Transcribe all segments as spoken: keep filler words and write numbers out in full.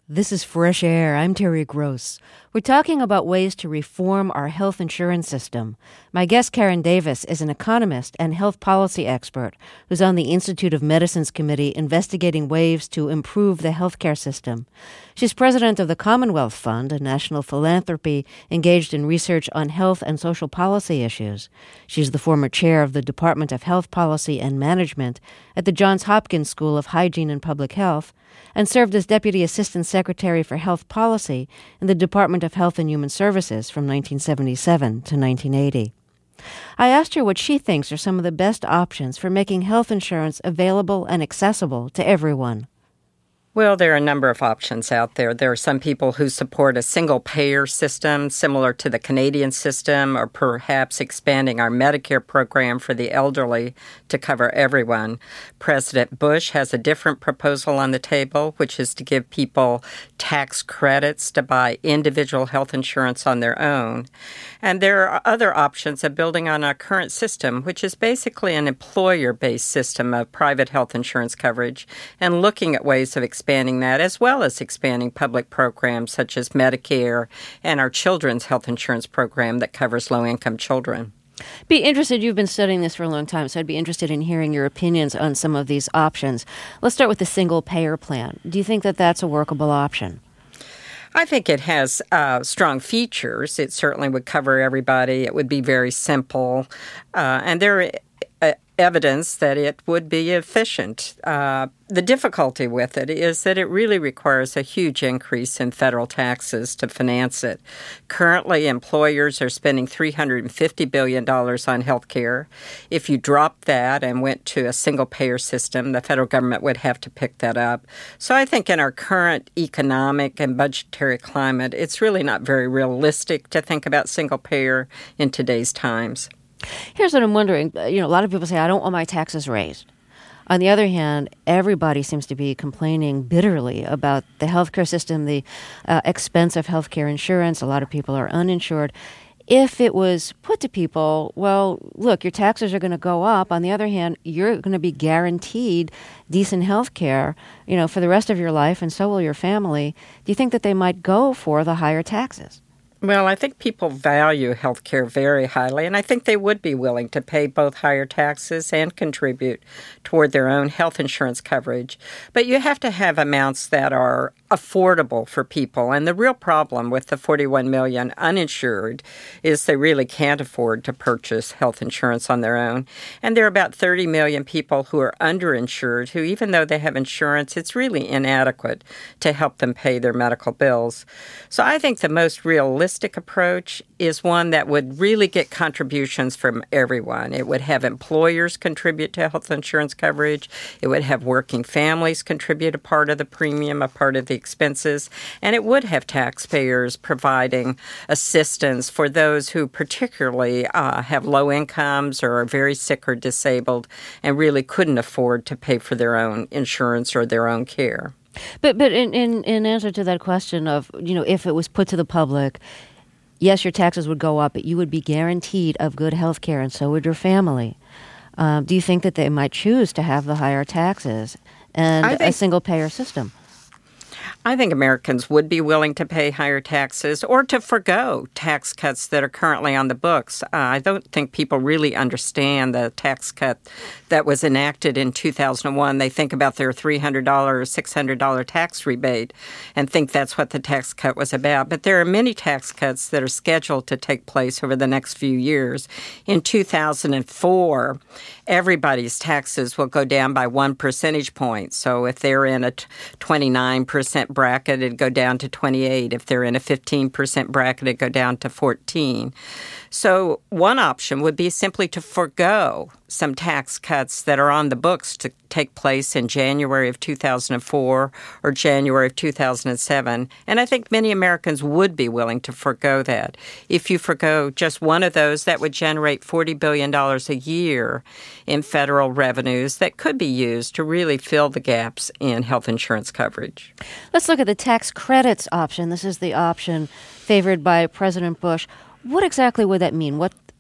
This is Fresh Air. I'm Terry Gross. We're talking about ways to reform our health insurance system. My guest, Karen Davis, is an economist and health policy expert who's on the Institute of Medicine's committee investigating ways to improve the healthcare system. She's president of the Commonwealth Fund, a national philanthropy engaged in research on health and social policy issues. She's the former chair of the Department of Health Policy and Management at the Johns Hopkins School of Hygiene and Public Health, and served as Deputy Assistant Secretary for Health Policy in the Department of Health and Human Services from nineteen seventy-seven to nineteen eighty. I asked her what she thinks are some of the best options for making health insurance available and accessible to everyone. Well, there are a number of options out there. There are some people who support a single-payer system similar to the Canadian system, or perhaps expanding our Medicare program for the elderly to cover everyone. President Bush has a different proposal on the table, which is to give people tax credits to buy individual health insurance on their own. And there are other options of building on our current system, which is basically an employer-based system of private health insurance coverage, and looking at ways of expanding expanding that, as well as expanding public programs such as Medicare and our children's health insurance program that covers low-income children. Be interested, you've been studying this for a long time, so I'd be interested in hearing your opinions on some of these options. Let's start with the single-payer plan. Do you think that that's a workable option? I think it has uh, strong features. It certainly would cover everybody. It would be very simple. Uh, and there uh, evidence that it would be efficient. Uh, the difficulty with it is that it really requires a huge increase in federal taxes to finance it. Currently, employers are spending three hundred fifty billion dollars on health care. If you dropped that and went to a single-payer system, the federal government would have to pick that up. So I think in our current economic and budgetary climate, it's really not very realistic to think about single-payer in today's times. Here's what I'm wondering. You know, a lot of people say, I don't want my taxes raised. On the other hand, everybody seems to be complaining bitterly about the healthcare system, the uh, expense of healthcare insurance. A lot of people are uninsured. If it was put to people, well, look, your taxes are going to go up. On the other hand, you're going to be guaranteed decent health care, you know, for the rest of your life, and so will your family. Do you think that they might go for the higher taxes? Well, I think people value health care very highly, and I think they would be willing to pay both higher taxes and contribute toward their own health insurance coverage. But you have to have amounts that are affordable for people. And the real problem with the forty-one million uninsured is they really can't afford to purchase health insurance on their own. And there are about thirty million people who are underinsured who, even though they have insurance, it's really inadequate to help them pay their medical bills. So I think the most realistic approach is one that would really get contributions from everyone. It would have employers contribute to health insurance coverage. It would have working families contribute a part of the premium, a part of the expenses, and it would have taxpayers providing assistance for those who particularly uh, have low incomes or are very sick or disabled and really couldn't afford to pay for their own insurance or their own care. But but in, in, in answer to that question of, you know, if it was put to the public, yes, your taxes would go up, but you would be guaranteed of good health care, and so would your family. Um, do you think that they might choose to have the higher taxes and think- a single-payer system? I think Americans would be willing to pay higher taxes or to forgo tax cuts that are currently on the books. Uh, I don't think people really understand the tax cut that was enacted in two thousand one. They think about their three hundred dollars or six hundred dollars tax rebate and think that's what the tax cut was about. But there are many tax cuts that are scheduled to take place over the next few years. In two thousand four, everybody's taxes will go down by one percentage point. So if they're in a twenty-nine percent bracket, it'd go down to twenty-eight. If they're in a fifteen percent bracket, it'd go down to fourteen. So one option would be simply to forego some tax cuts that are on the books to take place in January of two thousand four or January of two thousand seven. And I think many Americans would be willing to forego that. If you forego just one of those, that would generate forty billion dollars a year in federal revenues that could be used to really fill the gaps in health insurance coverage. Let's look at the tax credits option. This is the option favored by President Bush. What exactly would that mean? What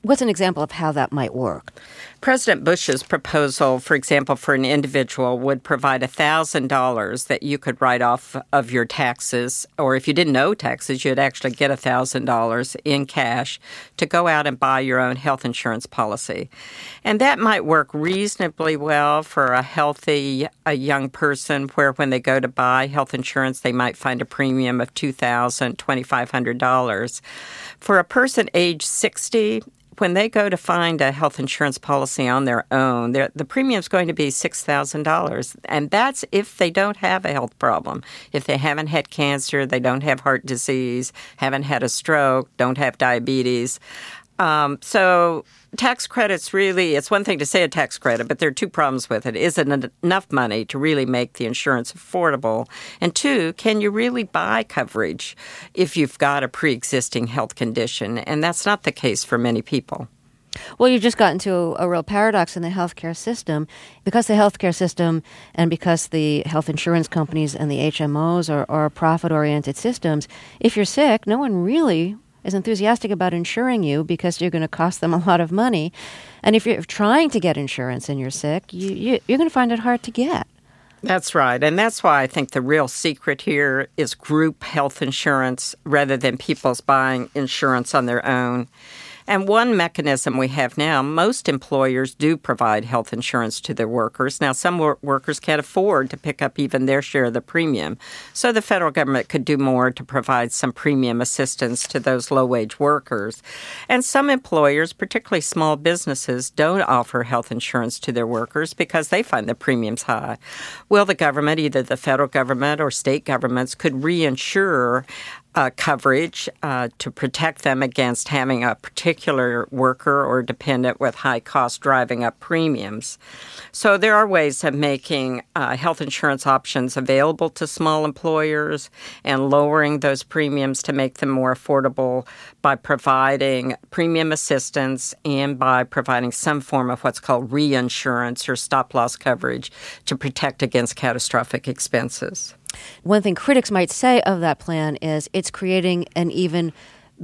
What's an example of how that might work? President Bush's proposal, for example, for an individual would provide one thousand dollars that you could write off of your taxes, or if you didn't owe taxes, you'd actually get one thousand dollars in cash to go out and buy your own health insurance policy. And that might work reasonably well for a healthy a young person where when they go to buy health insurance, they might find a premium of two thousand dollars, twenty-five hundred dollars. For a person age sixty, when they go to find a health insurance policy on their own, the premium is going to be six thousand dollars. And that's if they don't have a health problem. If they haven't had cancer, they don't have heart disease, haven't had a stroke, don't have diabetes. Um, so tax credits really, it's one thing to say a tax credit, but there are two problems with it. Is it enough money to really make the insurance affordable? And two, can you really buy coverage if you've got a pre-existing health condition? And that's not the case for many people. Well, you've just gotten to a real paradox in the healthcare system. Because the healthcare system and because the health insurance companies and the H M Os are, are profit-oriented systems, if you're sick, no one really is enthusiastic about insuring you because you're going to cost them a lot of money. And if you're trying to get insurance and you're sick, you, you, you're going to find it hard to get. That's right. And that's why I think the real secret here is group health insurance rather than people's buying insurance on their own. And one mechanism we have now, most employers do provide health insurance to their workers. Now, some wor- workers can't afford to pick up even their share of the premium. So the federal government could do more to provide some premium assistance to those low-wage workers. And some employers, particularly small businesses, don't offer health insurance to their workers because they find the premiums high. Well, the government, either the federal government or state governments, could reinsure Uh, coverage uh, to protect them against having a particular worker or dependent with high cost driving up premiums. So there are ways of making uh, health insurance options available to small employers and lowering those premiums to make them more affordable by providing premium assistance and by providing some form of what's called reinsurance or stop-loss coverage to protect against catastrophic expenses. One thing critics might say of that plan is it's creating an even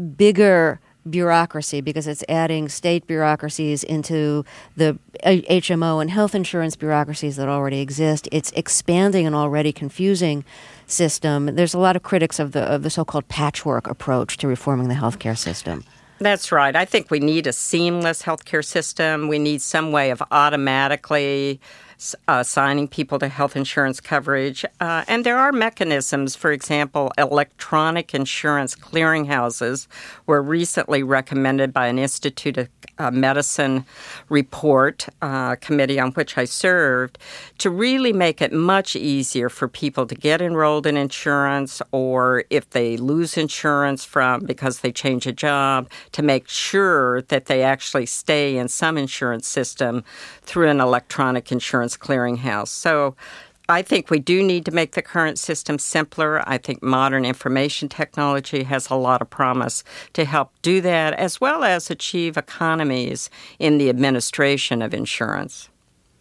bigger bureaucracy because it's adding state bureaucracies into the H M O and health insurance bureaucracies that already exist. It's expanding an already confusing system. There's a lot of critics of the of the so-called patchwork approach to reforming the healthcare system. That's right. I think we need a seamless healthcare system. We need some way of automatically Uh, assigning people to health insurance coverage. Uh, and there are mechanisms, for example, electronic insurance clearinghouses were recently recommended by an Institute of uh, Medicine report, uh, committee on which I served, to really make it much easier for people to get enrolled in insurance, or if they lose insurance from because they change a job, to make sure that they actually stay in some insurance system through an electronic insurance clearinghouse. So I think we do need to make the current system simpler. I think modern information technology has a lot of promise to help do that, as well as achieve economies in the administration of insurance.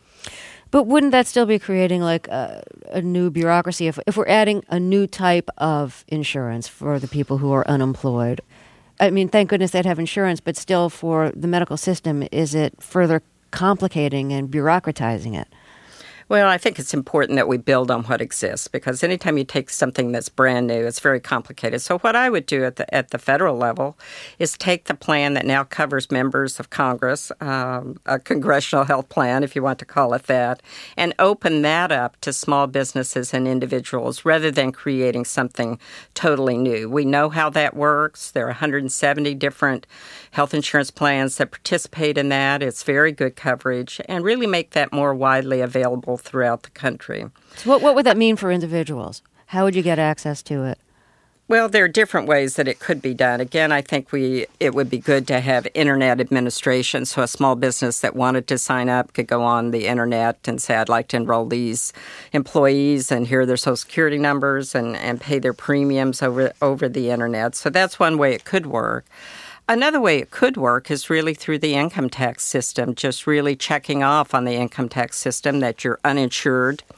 But wouldn't that still be creating like a, a new bureaucracy if, if we're adding a new type of insurance for the people who are unemployed? I mean, thank goodness they'd have insurance, but still for the medical system, is it further complicating and bureaucratizing it? Well, I think it's important that we build on what exists, because anytime you take something that's brand new, it's very complicated. So what I would do at the at the federal level is take the plan that now covers members of Congress, um, a congressional health plan, if you want to call it that, and open that up to small businesses and individuals rather than creating something totally new. We know how that works. There are one hundred seventy different health insurance plans that participate in that. It's very good coverage, and really make that more widely available throughout the country. So what, what would that mean for individuals? How would you get access to it? Well, there are different ways that it could be done. Again, I think we it would be good to have internet administration, so a small business that wanted to sign up could go on the internet and say, I'd like to enroll these employees, and here are their Social Security numbers, and, and pay their premiums over over the internet. So that's one way it could work. Another way it could work is really through the income tax system, just really checking off on the income tax system that you're uninsured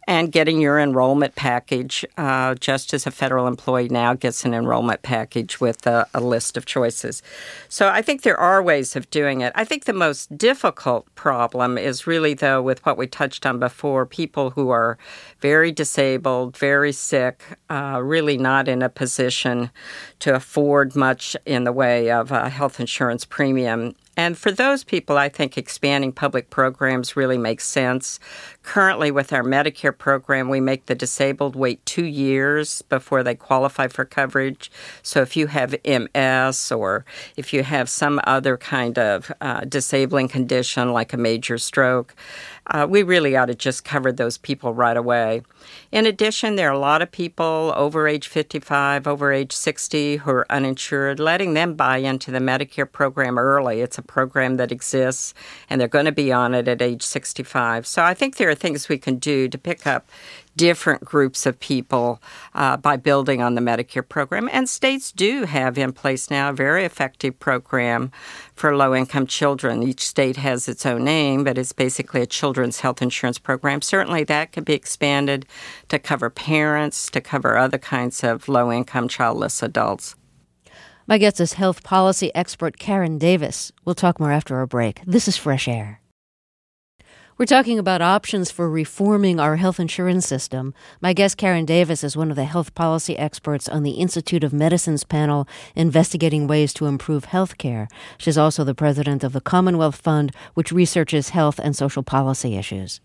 and getting your enrollment package, uh, just as a federal employee now gets an enrollment package with a, a list of choices. So I think there are ways of doing it. I think the most difficult problem is really, though, with what we touched on before, people who are very disabled, very sick, uh, really not in a position to afford much in the way of a health insurance premium. And for those people, I think expanding public programs really makes sense. Currently, with our Medicare program, we make the disabled wait two years before they qualify for coverage. So if you have M S or if you have some other kind of uh, disabling condition like a major stroke, Uh, we really ought to just cover those people right away. In addition, there are a lot of people over age fifty-five, over age sixty who are uninsured, letting them buy into the Medicare program early. It's a program that exists, and they're going to be on it at age sixty-five. So I think there are things we can do to pick up different groups of people uh, by building on the Medicare program. And states do have in place now a very effective program for low-income children. Each state has its own name, but it's basically a children's health insurance program. Certainly that could be expanded to cover parents, to cover other kinds of low-income childless adults. My guest is health policy expert Karen Davis. We'll talk more after our break. This is Fresh Air. We're talking about options for reforming our health insurance system. My guest, Karen Davis, is one of the health policy experts on the Institute of Medicine's panel investigating ways to improve health care. She's also the president of the Commonwealth Fund, which researches health and social policy issues.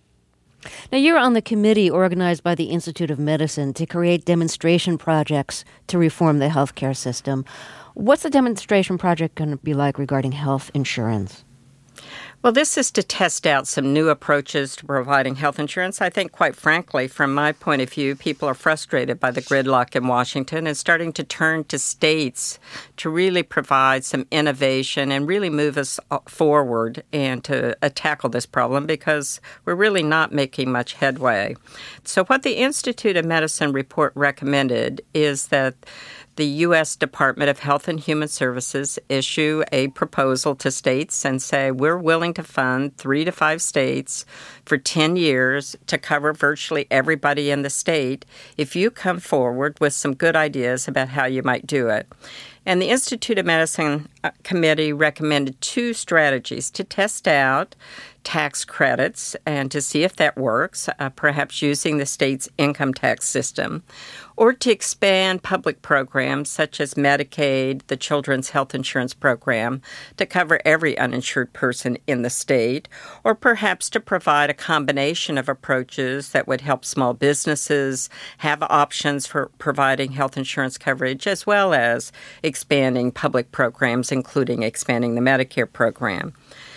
Now, you're on the committee organized by the Institute of Medicine to create demonstration projects to reform the healthcare system. What's the demonstration project going to be like regarding health insurance? Well, this is to test out some new approaches to providing health insurance. I think, quite frankly, from my point of view, people are frustrated by the gridlock in Washington and starting to turn to states to really provide some innovation and really move us forward and to uh, tackle this problem because we're really not making much headway. So what the Institute of Medicine report recommended is that the U S Department of Health and Human Services issue a proposal to states and say, we're willing to fund three to five states for ten years to cover virtually everybody in the state if you come forward with some good ideas about how you might do it. And the Institute of Medicine Committee recommended two strategies to test out tax credits and to see if that works, uh, perhaps using the state's income tax system, or to expand public programs such as Medicaid, the Children's Health Insurance Program, to cover every uninsured person in the state, or perhaps to provide a combination of approaches that would help small businesses have options for providing health insurance coverage, as well as expanding public programs, including expanding the Medicare program.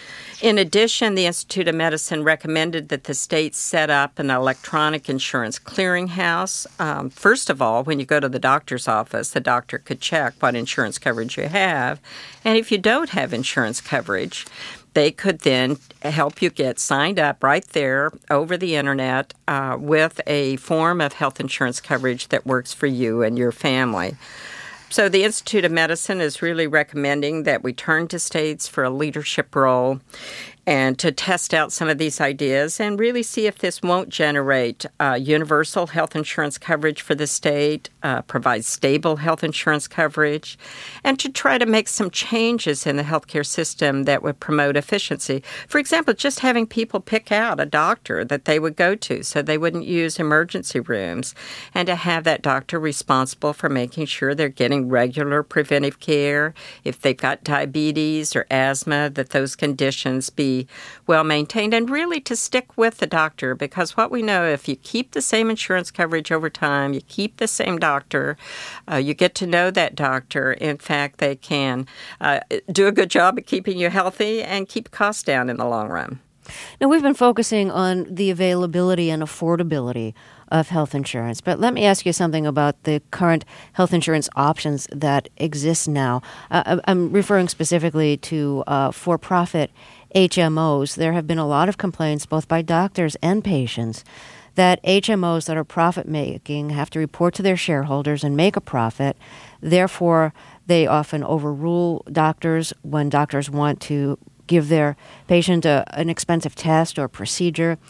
In addition, the Institute of Medicine recommended that the states set up an electronic insurance clearinghouse. Um, first of all, when you go to the doctor's office, the doctor could check what insurance coverage you have. And if you don't have insurance coverage, they could then help you get signed up right there over the internet uh, with a form of health insurance coverage that works for you and your family. So the Institute of Medicine is really recommending that we turn to states for a leadership role and to test out some of these ideas and really see if this won't generate uh, universal health insurance coverage for the state, uh, provide stable health insurance coverage, and to try to make some changes in the healthcare system that would promote efficiency. For example, just having people pick out a doctor that they would go to so they wouldn't use emergency rooms, and to have that doctor responsible for making sure they're getting regular preventive care. If they've got diabetes or asthma, that those conditions be well maintained, and really to stick with the doctor, because what we know, if you keep the same insurance coverage over time, you keep the same doctor, uh, you get to know that doctor. In fact, they can uh, do a good job at keeping you healthy and keep costs down in the long run. Now, we've been focusing on the availability and affordability of health insurance, but let me ask you something about the current health insurance options that exist now. Uh, I'm referring specifically to uh, for-profit H M Os. There have been a lot of complaints, both by doctors and patients, that H M Os that are profit-making have to report to their shareholders and make a profit. Therefore, they often overrule doctors when doctors want to give their patient a, an expensive test or procedure.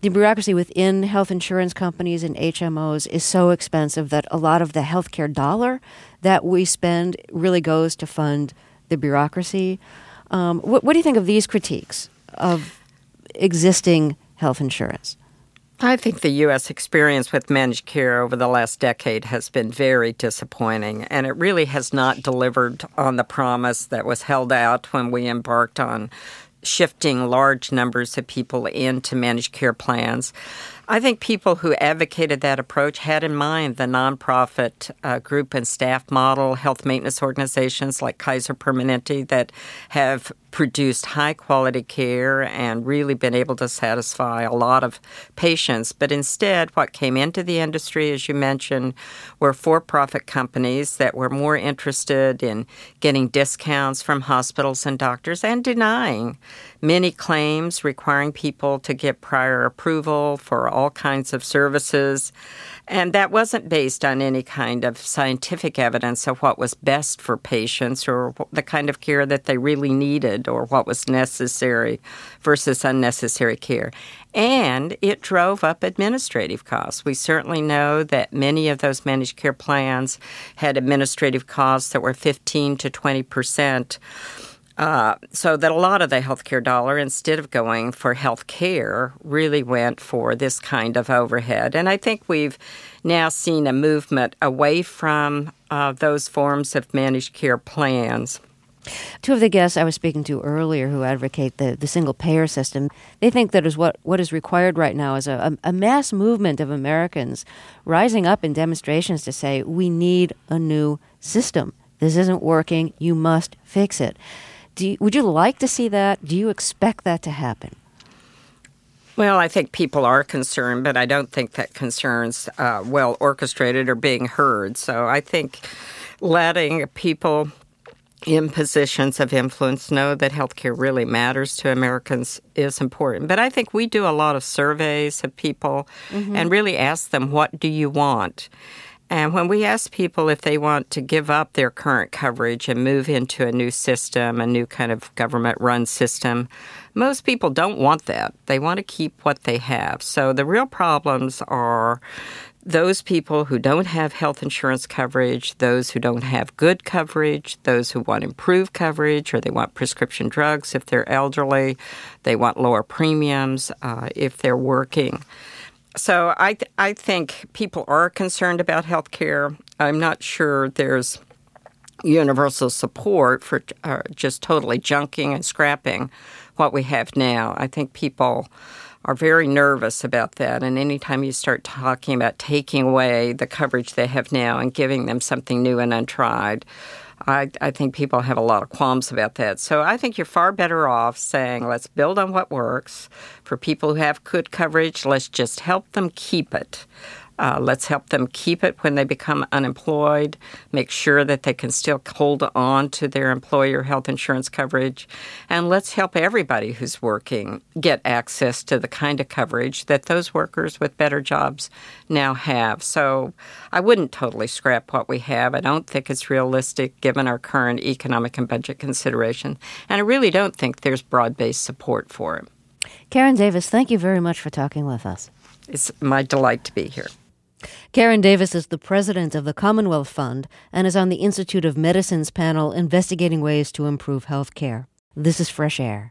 the bureaucracy within health insurance companies and H M Os is so expensive that a lot of the healthcare dollar that we spend really goes to fund the bureaucracy. Um, what, what do you think of these critiques of existing health insurance? I think the U S experience with managed care over the last decade has been very disappointing, and it really has not delivered on the promise that was held out when we embarked on shifting large numbers of people into managed care plans. I think people who advocated that approach had in mind the nonprofit uh, group and staff model health maintenance organizations like Kaiser Permanente that have produced high-quality care and really been able to satisfy a lot of patients. But instead, what came into the industry, as you mentioned, were for-profit companies that were more interested in getting discounts from hospitals and doctors and denying many claims requiring people to get prior approval for all kinds of services. And that wasn't based on any kind of scientific evidence of what was best for patients or the kind of care that they really needed or what was necessary versus unnecessary care. And it drove up administrative costs. We certainly know that many of those managed care plans had administrative costs that were fifteen to twenty percent. Uh, so that a lot of the healthcare dollar, instead of going for health care, really went for this kind of overhead. And I think we've now seen a movement away from uh, those forms of managed care plans. Two of the guests I was speaking to earlier who advocate the, the single-payer system, they think that is what, what is required right now is a, a mass movement of Americans rising up in demonstrations to say, we need a new system. This isn't working. You must fix it. Do you, would you like to see that? Do you expect that to happen? Well, I think people are concerned, but I don't think that concerns uh, well orchestrated or being heard. So I think letting people in positions of influence know that healthcare really matters to Americans is important. But I think we do a lot of surveys of people mm-hmm. and really ask them, what do you want? And when we ask people if they want to give up their current coverage and move into a new system, a new kind of government-run system, most people don't want that. They want to keep what they have. So the real problems are those people who don't have health insurance coverage, those who don't have good coverage, those who want improved coverage, or they want prescription drugs if they're elderly, they want lower premiums uh, if they're working. So I th- I think people are concerned about health care. I'm not sure there's universal support for uh, just totally junking and scrapping what we have now. I think people are very nervous about that. And anytime you start talking about taking away the coverage they have now and giving them something new and untried, I, I think people have a lot of qualms about that. So I think you're far better off saying, let's build on what works. For people who have good coverage, let's just help them keep it. Uh, let's help them keep it when they become unemployed, make sure that they can still hold on to their employer health insurance coverage, and let's help everybody who's working get access to the kind of coverage that those workers with better jobs now have. So I wouldn't totally scrap what we have. I don't think it's realistic given our current economic and budget consideration, and I really don't think there's broad-based support for it. Karen Davis, thank you very much for talking with us. It's my delight to be here. Karen Davis is the president of the Commonwealth Fund and is on the Institute of Medicine's panel investigating ways to improve health care. This is Fresh Air.